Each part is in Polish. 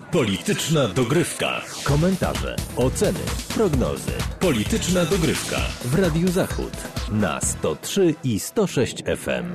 Polityczna dogrywka. Komentarze, oceny, prognozy. Polityczna dogrywka w Radiu Zachód na 103 i 106 FM.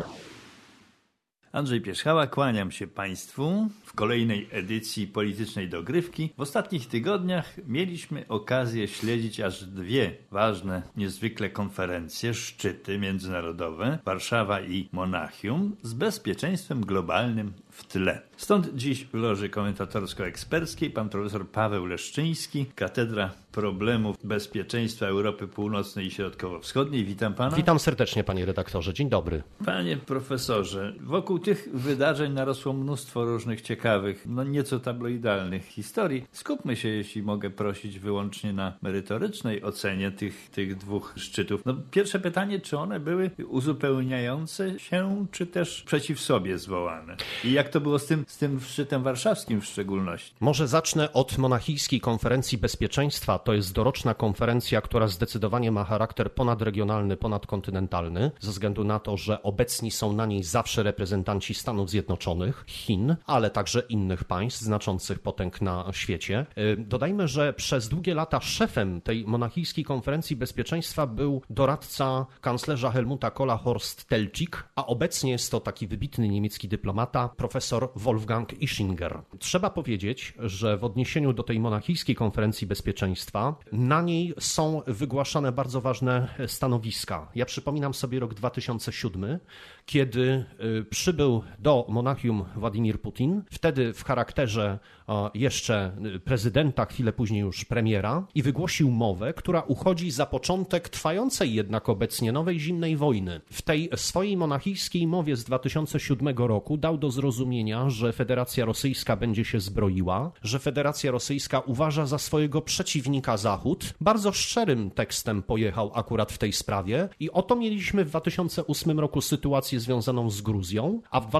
Andrzej Pierzchała, kłaniam się Państwu w kolejnej edycji Politycznej Dogrywki. W ostatnich tygodniach mieliśmy okazję śledzić aż dwie ważne, niezwykle konferencje, szczyty międzynarodowe, Warszawa i Monachium, z bezpieczeństwem globalnym w tle. Stąd dziś w loży komentatorsko-eksperckiej pan profesor Paweł Leszczyński, Katedra Problemów Bezpieczeństwa Europy Północnej i Środkowo-Wschodniej. Witam pana. Witam serdecznie, panie redaktorze. Dzień dobry. Panie profesorze, wokół tych wydarzeń narosło mnóstwo różnych ciekawych, nieco tabloidalnych historii. Skupmy się, jeśli mogę prosić, wyłącznie na merytorycznej ocenie tych dwóch szczytów. Pierwsze pytanie, czy one były uzupełniające się, czy też przeciw sobie zwołane? I jak to było z tym szczytem warszawskim w szczególności? Może zacznę od Monachijskiej Konferencji Bezpieczeństwa. To jest doroczna konferencja, która zdecydowanie ma charakter ponadregionalny, ponadkontynentalny, ze względu na to, że obecni są na niej zawsze reprezentanci Stanów Zjednoczonych, Chin, ale także innych państw, znaczących potęg na świecie. Dodajmy, że przez długie lata szefem tej Monachijskiej Konferencji Bezpieczeństwa był doradca kanclerza Helmuta Kohla Horst Teltschik, a obecnie jest to taki wybitny niemiecki dyplomata, profesor Wolfgang Ischinger. Trzeba powiedzieć, że w odniesieniu do tej Monachijskiej Konferencji Bezpieczeństwa na niej są wygłaszane bardzo ważne stanowiska. Ja przypominam sobie rok 2007, kiedy przybył do Monachium Władimir Putin, wtedy w charakterze jeszcze prezydenta, chwilę później już premiera, i wygłosił mowę, która uchodzi za początek trwającej jednak obecnie nowej zimnej wojny. W tej swojej monachijskiej mowie z 2007 roku dał do zrozumienia, że Federacja Rosyjska będzie się zbroiła, że Federacja Rosyjska uważa za swojego przeciwnika Zachód. Bardzo szczerym tekstem pojechał akurat w tej sprawie i oto mieliśmy w 2008 roku sytuację związaną z Gruzją, a w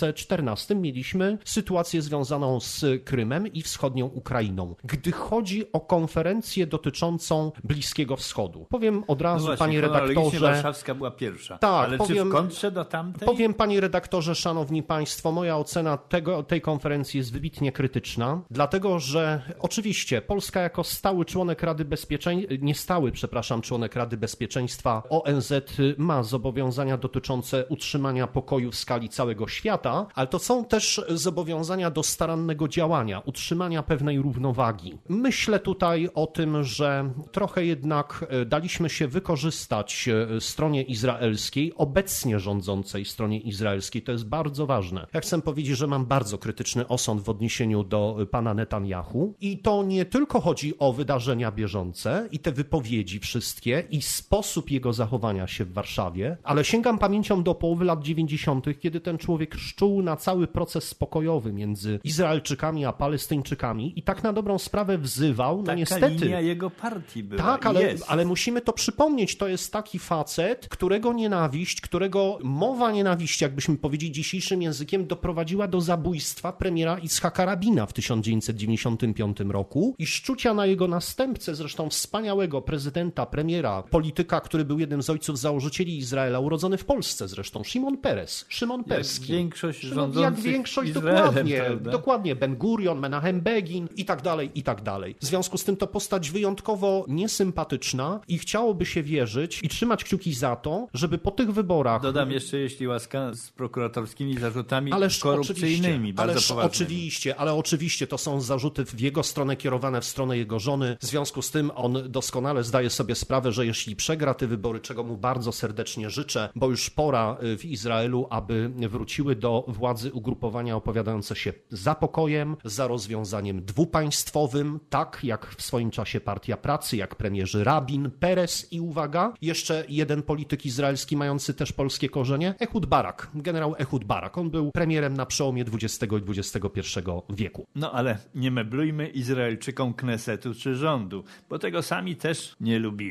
2014 mieliśmy sytuację związaną z Krymem i wschodnią Ukrainą. Gdy chodzi o konferencję dotyczącą Bliskiego Wschodu, powiem od razu, właśnie, panie redaktorze... warszawska była pierwsza, tak, ale czy w kontrze do tamtej? Powiem, panie redaktorze, szanowni państwo, moja ocena tej konferencji jest wybitnie krytyczna, dlatego że oczywiście Polska jako członek Rady Bezpieczeństwa ONZ ma zobowiązania dotyczące utrzymania pokoju w skali całego świata, ale to są też zobowiązania do starannego działania, utrzymania pewnej równowagi. Myślę tutaj o tym, że trochę jednak daliśmy się wykorzystać stronie izraelskiej, obecnie rządzącej stronie izraelskiej. To jest bardzo ważne. Ja chcę powiedzieć, że mam bardzo krytyczny osąd w odniesieniu do pana Netanyahu i to nie tylko chodzi o wydarzenia bieżące i te wypowiedzi wszystkie i sposób jego zachowania się w Warszawie, ale sięgam pamięcią do połowy lat 90., kiedy ten człowiek szczuł na cały proces pokojowy między Izraelczykami a Palestyńczykami i tak na dobrą sprawę wzywał, niestety... Taka linia jego partii była. Tak, ale musimy to przypomnieć, to jest taki facet, którego mowa nienawiści, jakbyśmy powiedzieli dzisiejszym językiem, doprowadziła do zabójstwa premiera Itzhaka Rabina w 1995 roku i szczucia na jego następcę, zresztą wspaniałego prezydenta, premiera, polityka, który był jednym z ojców założycieli Izraela, urodzony w Polsce zresztą, Szymon Peres, Szymon Perski. Jak większość Izraelem, dokładnie, Ben Gurion, Menachem Begin i tak dalej. W związku z tym to postać wyjątkowo niesympatyczna i chciałoby się wierzyć i trzymać kciuki za to, żeby po tych wyborach... Dodam jeszcze, jeśli łaska, z prokuratorskimi zarzutami korupcyjnymi, bardzo poważnymi. Oczywiście to są zarzuty w jego stronę kierowane, w stronę jego żony. W związku z tym on doskonale zdaje sobie sprawę, że jeśli przegra te wybory, czego mu bardzo serdecznie życzę, bo już pora w Izraelu, aby wróciły do władzy ugrupowania opowiadające się za pokojem, za rozwiązaniem dwupaństwowym, tak jak w swoim czasie Partia Pracy, jak premierzy Rabin, Peres i uwaga, jeszcze jeden polityk izraelski mający też polskie korzenie, Ehud Barak, generał Ehud Barak. On był premierem na przełomie XX i XXI wieku. Ale nie meblujmy Izraelczykom Knesetu czy rządu, bo tego sami też nie lubimy.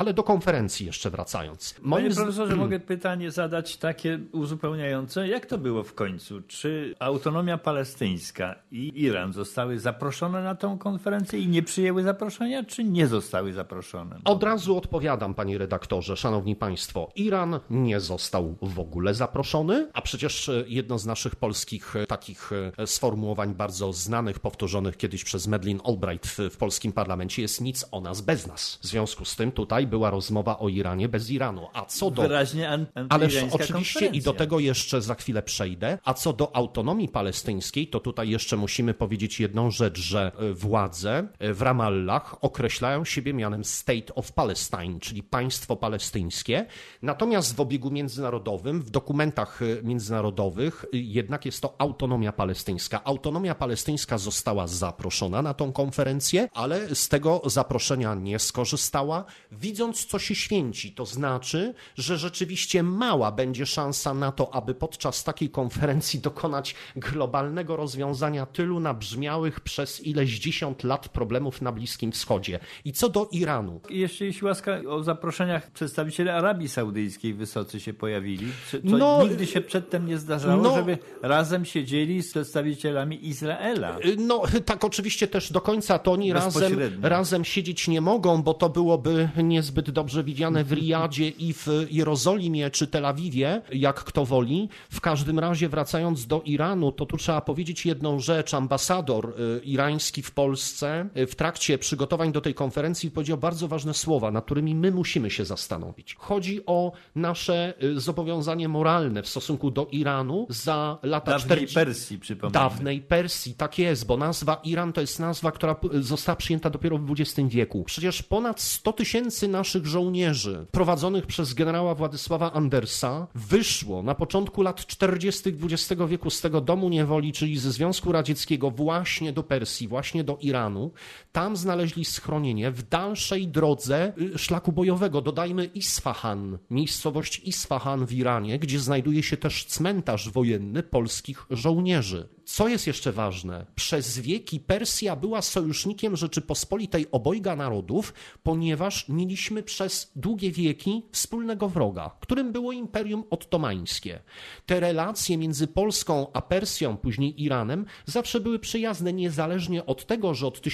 Ale do konferencji jeszcze wracając. Panie profesorze, mogę pytanie zadać takie uzupełniające. Jak to było w końcu? Czy autonomia palestyńska i Iran zostały zaproszone na tą konferencję i nie przyjęły zaproszenia, czy nie zostały zaproszone? Od razu odpowiadam, panie redaktorze, szanowni państwo. Iran nie został w ogóle zaproszony, a przecież jedno z naszych polskich takich sformułowań bardzo znanych, powtórzonych kiedyś przez Madeleine Albright w polskim parlamencie jest nic o nas bez nas. W związku z tym tutaj była rozmowa o Iranie bez Iranu. A co do... Wyraźnie Ależ oczywiście i do tego jeszcze za chwilę przejdę. A co do autonomii palestyńskiej, to tutaj jeszcze musimy powiedzieć jedną rzecz, że władze w Ramallah określają siebie mianem State of Palestine, czyli państwo palestyńskie. Natomiast w obiegu międzynarodowym, w dokumentach międzynarodowych jednak jest to autonomia palestyńska. Autonomia palestyńska została zaproszona na tą konferencję, ale z tego zaproszenia nie skorzystała, widząc co się święci. To znaczy, że rzeczywiście mała będzie szansa na to, aby podczas takiej konferencji dokonać globalnego rozwiązania tylu nabrzmiałych przez ileś dziesiąt lat problemów na Bliskim Wschodzie. I co do Iranu. Jeszcze jeśli łaska o zaproszeniach przedstawiciele Arabii Saudyjskiej wysocy się pojawili. To nigdy się przedtem nie zdarzało, żeby razem siedzieli z przedstawicielami Izraela. No tak, oczywiście też do końca to oni razem siedzieć nie mogą, bo to byłoby niezbyt dobrze widziane w Riyadzie i w Jerozolimie czy Tel Awiwie, jak kto woli. W każdym razie wracając do Iranu, to tu trzeba powiedzieć jedną rzecz. Ambasador irański w Polsce w trakcie przygotowań do tej konferencji powiedział bardzo ważne słowa, nad którymi my musimy się zastanowić. Chodzi o nasze zobowiązanie moralne w stosunku do Iranu za lata 40. Persji, przypomnę. Dawnej Persji, tak jest, bo nazwa Iran to jest nazwa, która została przyjęta dopiero w XX wieku. Przecież ponad 100 000 naszych żołnierzy prowadzonych przez generała Władysława Andersa wyszło na początku lat 40. XX wieku z tego domu niewoli, czyli ze Związku Radzieckiego właśnie do Persji, właśnie do Iranu. Tam znaleźli schronienie w dalszej drodze szlaku bojowego. Dodajmy Isfahan, miejscowość Isfahan w Iranie, gdzie znajduje się też cmentarz wojenny polskich żołnierzy. Co jest jeszcze ważne? Przez wieki Persja była sojusznikiem Rzeczypospolitej obojga narodów, ponieważ mieliśmy przez długie wieki wspólnego wroga, którym było Imperium Ottomańskie. Te relacje między Polską a Persją, później Iranem, zawsze były przyjazne, niezależnie od tego, że od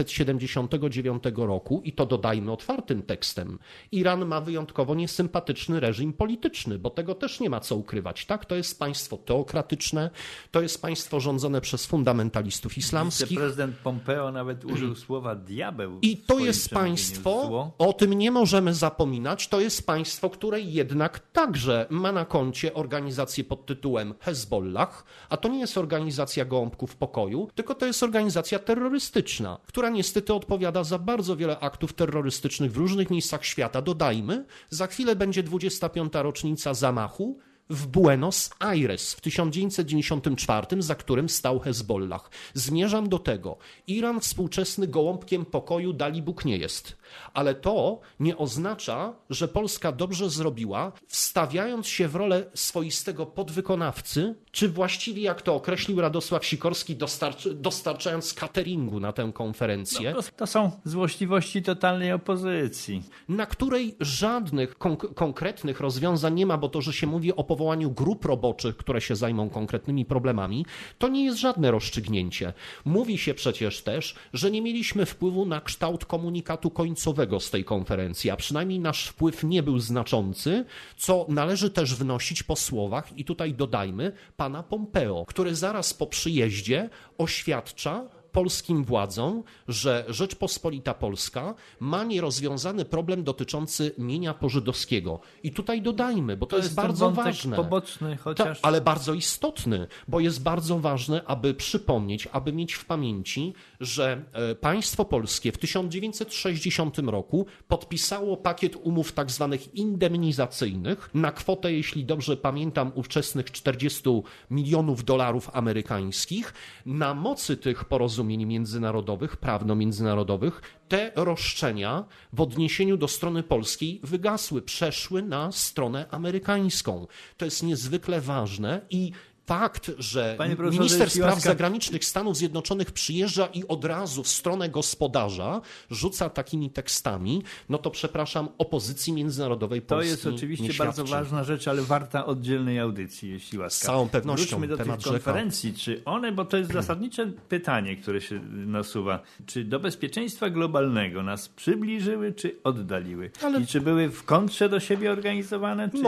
1979 roku, i to dodajmy otwartym tekstem, Iran ma wyjątkowo niesympatyczny reżim polityczny, bo tego też nie ma co ukrywać. Tak? To jest państwo teokratyczne, to jest państwo rządzone przez fundamentalistów islamskich. Prezydent Pompeo nawet użył słowa diabeł. I to jest państwo, o tym nie możemy zapominać, to jest państwo, które jednak także ma na koncie organizację pod tytułem Hezbollah, a to nie jest organizacja gołąbków pokoju, tylko to jest organizacja terrorystyczna, która niestety odpowiada za bardzo wiele aktów terrorystycznych w różnych miejscach świata. Dodajmy, za chwilę będzie 25. rocznica zamachu w Buenos Aires w 1994, za którym stał Hezbollah. Zmierzam do tego. Iran współczesny gołąbkiem pokoju dalibóg nie jest. Ale to nie oznacza, że Polska dobrze zrobiła, wstawiając się w rolę swoistego podwykonawcy, czy właściwie, jak to określił Radosław Sikorski, dostarczając cateringu na tę konferencję. No, to są złośliwości totalnej opozycji. Na której żadnych konkretnych rozwiązań nie ma, bo to, że się mówi o powołaniu grup roboczych, które się zajmą konkretnymi problemami, to nie jest żadne rozstrzygnięcie. Mówi się przecież też, że nie mieliśmy wpływu na kształt komunikatu końcowego z tej konferencji, a przynajmniej nasz wpływ nie był znaczący, co należy też wnosić po słowach, i tutaj dodajmy, pana Pompeo, który zaraz po przyjeździe oświadcza polskim władzom, że Rzeczpospolita Polska ma nierozwiązany problem dotyczący mienia pożydowskiego. I tutaj dodajmy, bo to jest bardzo ważne. Poboczny, chociaż... ale bardzo istotny, bo jest bardzo ważne, aby przypomnieć, aby mieć w pamięci, że państwo polskie w 1960 roku podpisało pakiet umów tak zwanych indemnizacyjnych na kwotę, jeśli dobrze pamiętam, ówczesnych 40 milionów dolarów amerykańskich. Na mocy tych porozumień międzynarodowych, prawno-międzynarodowych, te roszczenia w odniesieniu do strony polskiej wygasły, przeszły na stronę amerykańską. To jest niezwykle ważne i Fakt, że profesorze, minister spraw zagranicznych Stanów Zjednoczonych przyjeżdża i od razu w stronę gospodarza rzuca takimi tekstami, no to przepraszam, opozycji międzynarodowej Polski to jest oczywiście bardzo ważna rzecz, ale warta oddzielnej audycji, jeśli łaska. Z całą pewnością. Wróćmy do tych konferencji. Czy one, bo to jest zasadnicze pytanie, które się nasuwa, czy do bezpieczeństwa globalnego nas przybliżyły, czy oddaliły? I czy były w kontrze do siebie organizowane, czy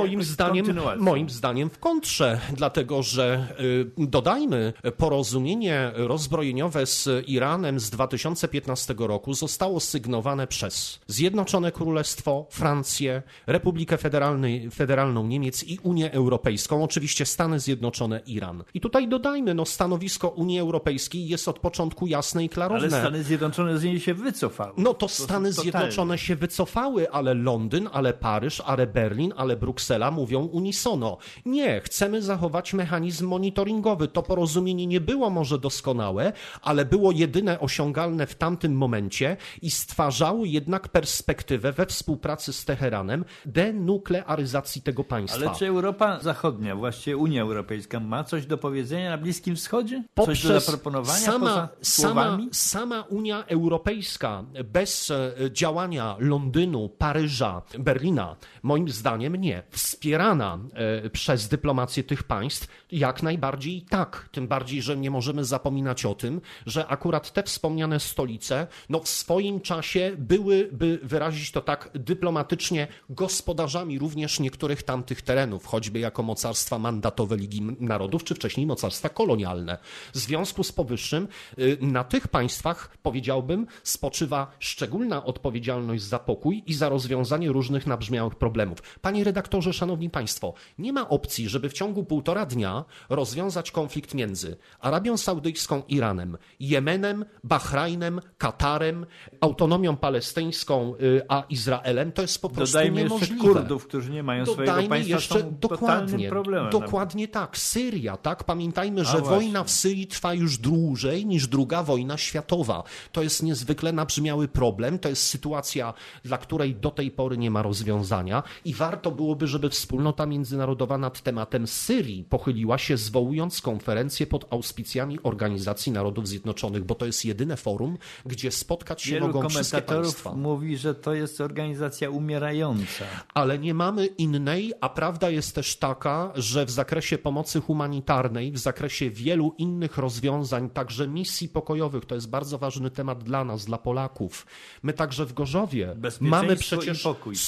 moim zdaniem w kontrze, dlatego że dodajmy, porozumienie rozbrojeniowe z Iranem z 2015 roku zostało sygnowane przez Zjednoczone Królestwo, Francję, Republikę Federalną Niemiec i Unię Europejską, oczywiście Stany Zjednoczone, Iran. I tutaj dodajmy, stanowisko Unii Europejskiej jest od początku jasne i klarowne. Ale Stany Zjednoczone z niej się wycofały. To Stany Zjednoczone się wycofały, ale Londyn, ale Paryż, ale Berlin, ale Bruksela mówią unisono. Nie, chcemy zachować mechanizm monitoringowy. To porozumienie nie było może doskonałe, ale było jedyne osiągalne w tamtym momencie i stwarzało jednak perspektywę we współpracy z Teheranem denuklearyzacji tego państwa. Ale czy Europa Zachodnia, właściwie Unia Europejska, ma coś do powiedzenia na Bliskim Wschodzie? Coś do zaproponowania poza słowami? Sama Unia Europejska bez działania Londynu, Paryża, Berlina, moim zdaniem nie. Wspierana przez dyplomację tych państw, jak najbardziej tak. Tym bardziej, że nie możemy zapominać o tym, że akurat te wspomniane stolice w swoim czasie były, by wyrazić to tak dyplomatycznie, gospodarzami również niektórych tamtych terenów, choćby jako mocarstwa mandatowe Ligi Narodów, czy wcześniej mocarstwa kolonialne. W związku z powyższym na tych państwach, powiedziałbym, spoczywa szczególna odpowiedzialność za pokój i za rozwiązanie różnych nabrzmiałych problemów. Panie redaktorze, szanowni państwo, nie ma opcji, żeby w ciągu 1,5 dnia rozwiązać konflikt między Arabią Saudyjską, Iranem, Jemenem, Bahrajnem, Katarem, autonomią palestyńską, a Izraelem. To jest po prostu niemożliwe. Jeszcze Kurdów, którzy nie mają swojego państwa, są totalnym problemem. Dokładnie tak. Syria, tak? Pamiętajmy, że wojna w Syrii trwa już dłużej niż II wojna światowa. To jest niezwykle nabrzmiały problem. To jest sytuacja, dla której do tej pory nie ma rozwiązania i warto byłoby, żeby wspólnota międzynarodowa nad tematem Syrii pochyliła się, zwołując konferencję pod auspicjami Organizacji Narodów Zjednoczonych, bo to jest jedyne forum, gdzie spotkać się mogą wszystkie państwa. Wielu komentatorów mówi, że to jest organizacja umierająca. Ale nie mamy innej, a prawda jest też taka, że w zakresie pomocy humanitarnej, w zakresie wielu innych rozwiązań, także misji pokojowych, to jest bardzo ważny temat dla nas, dla Polaków. My także w Gorzowie mamy przecież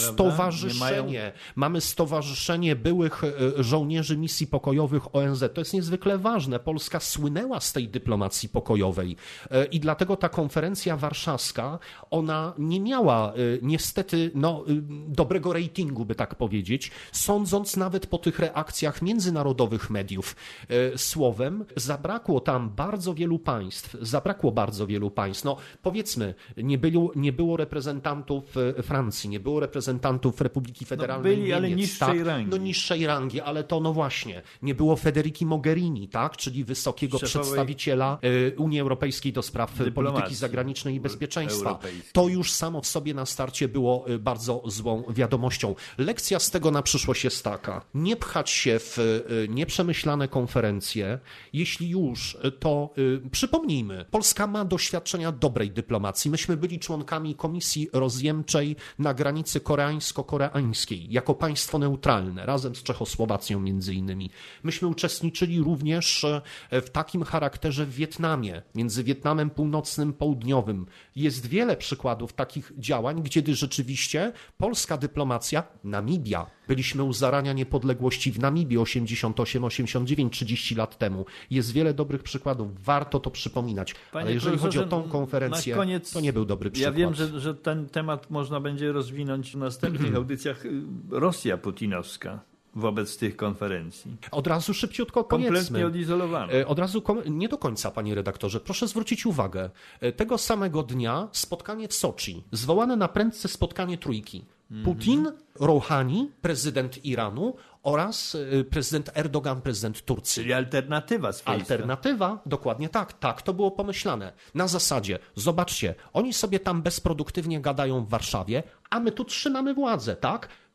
mamy stowarzyszenie byłych żołnierzy misji pokojowych ONZ. To jest niezwykle ważne. Polska słynęła z tej dyplomacji pokojowej i dlatego ta konferencja warszawska, ona nie miała niestety dobrego ratingu, by tak powiedzieć, sądząc nawet po tych reakcjach międzynarodowych mediów. Słowem, zabrakło bardzo wielu państw. Powiedzmy, nie było reprezentantów Francji, nie było reprezentantów Republiki Federalnej Niemiec. Ale niższej rangi. Niższej rangi, ale to właśnie, nie było Federici Mogherini, tak, czyli wysokiego przedstawiciela Unii Europejskiej do spraw polityki zagranicznej i bezpieczeństwa. To już samo w sobie na starcie było bardzo złą wiadomością. Lekcja z tego na przyszłość jest taka: nie pchać się w nieprzemyślane konferencje. Jeśli już, to przypomnijmy, Polska ma doświadczenia dobrej dyplomacji. Myśmy byli członkami Komisji Rozjemczej na granicy koreańsko-koreańskiej, jako państwo neutralne, razem z Czechosłowacją między innymi. Myśmy uczestniczyli również w takim charakterze w Wietnamie, między Wietnamem Północnym, Południowym. Jest wiele przykładów takich działań, kiedy rzeczywiście polska dyplomacja, Namibia, byliśmy u zarania niepodległości w Namibii 88, 89, 30 lat temu. Jest wiele dobrych przykładów, warto to przypominać. Ale jeżeli chodzi o tą konferencję, to nie był dobry przykład. Ja wiem, że ten temat można będzie rozwinąć w następnych audycjach. Rosja putinowska wobec tych konferencji. Od razu szybciutko powiedzmy. Kompletnie odizolowana. Nie do końca, panie redaktorze. Proszę zwrócić uwagę. Tego samego dnia spotkanie w Soczi. Zwołane na prędce spotkanie trójki. Putin, Rouhani, prezydent Iranu oraz prezydent Erdogan, prezydent Turcji. Czyli alternatywa swoista. Alternatywa, dokładnie tak. Tak to było pomyślane. Na zasadzie, zobaczcie, oni sobie tam bezproduktywnie gadają w Warszawie, a my tu trzymamy władzę, tak?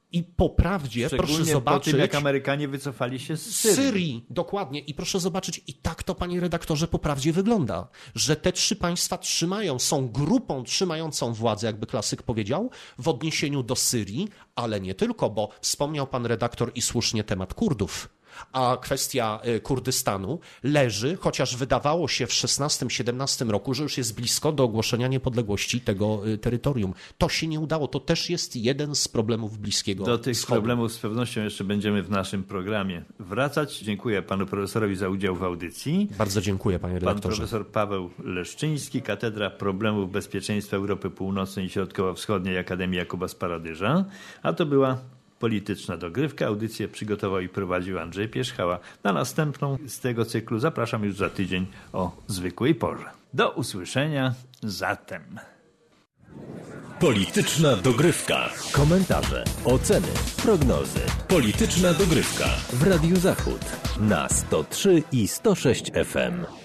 I po prawdzie, proszę zobaczyć... po tym, jak Amerykanie wycofali się z Syrii. Dokładnie. I proszę zobaczyć, i tak to, panie redaktorze, po prawdzie wygląda, że te trzy państwa są grupą trzymającą władzę, jakby klasyk powiedział, w odniesieniu do Syrii, ale nie tylko, bo wspomniał pan redaktor i słusznie temat Kurdów. A kwestia Kurdystanu leży, chociaż wydawało się w 16-17 roku, że już jest blisko do ogłoszenia niepodległości tego terytorium. To się nie udało. To też jest jeden z problemów Bliskiego Wschodu. Do tych problemów z pewnością jeszcze będziemy w naszym programie wracać. Dziękuję panu profesorowi za udział w audycji. Bardzo dziękuję, panie redaktorze. Pan profesor Paweł Leszczyński, Katedra Problemów Bezpieczeństwa Europy Północnej i Środkowo-Wschodniej Akademii Jakuba z Paradyża. A to była Polityczna Dogrywka. Audycję przygotował i prowadził Andrzej Pierzchała. Na następną z tego cyklu zapraszam już za tydzień o zwykłej porze. Do usłyszenia zatem. Polityczna Dogrywka. Komentarze, oceny, prognozy. Polityczna Dogrywka w Radiu Zachód na 103 i 106 FM.